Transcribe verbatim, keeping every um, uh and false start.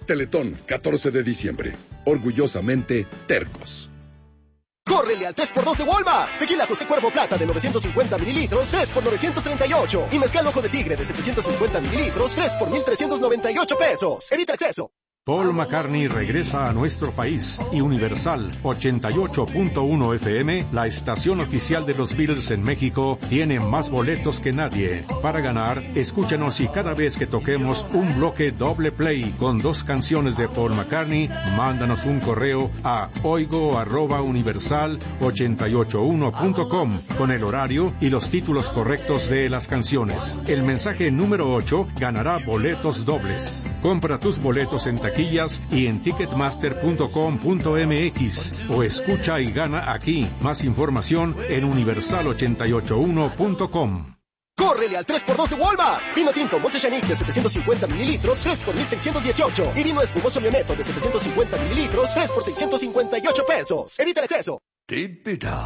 Teletón, catorce de diciembre. Orgullosamente tercos. ¡Córrele al tres por dos de Walmart! Tequila José Cuervo Plata de novecientos cincuenta mililitros, tres por novecientos treinta y ocho. Y mezcal Ojo de Tigre de setecientos cincuenta mililitros, tres por mil trescientos noventa y ocho pesos. Evita exceso. Paul McCartney regresa a nuestro país y Universal ochenta y ocho punto uno F M, la estación oficial de los Beatles en México, tiene más boletos que nadie. Para ganar, escúchanos y cada vez que toquemos un bloque doble play con dos canciones de Paul McCartney, mándanos un correo a oigo arroba universal ochenta y ocho uno punto com con el horario y los títulos correctos de las canciones. El mensaje número ocho ganará boletos dobles. Compra tus boletos en taquillas y en ticketmaster punto com punto m x o escucha y gana aquí. Más información en universal ochenta y ocho uno punto com. ¡Córrele al tres por dos de Walmart! Vino tinto Montechanic de setecientos cincuenta mililitros, tres por mil seiscientos dieciocho. Y vino espumoso Mioneto de setecientos cincuenta mililitros, tres por seiscientos cincuenta y ocho pesos. Evita el exceso.